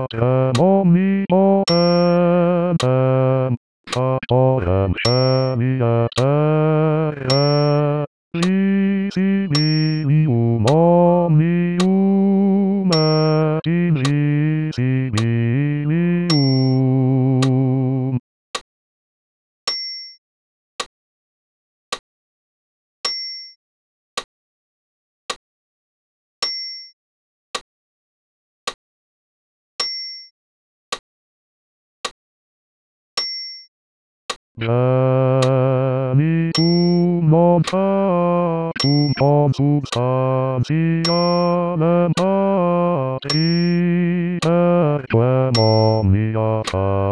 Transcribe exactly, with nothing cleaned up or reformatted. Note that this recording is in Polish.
demoni momentem, faktorem siebie Visibilium omnium et invisibilium. Genitum non factum consubstantialem patri, perquem omnia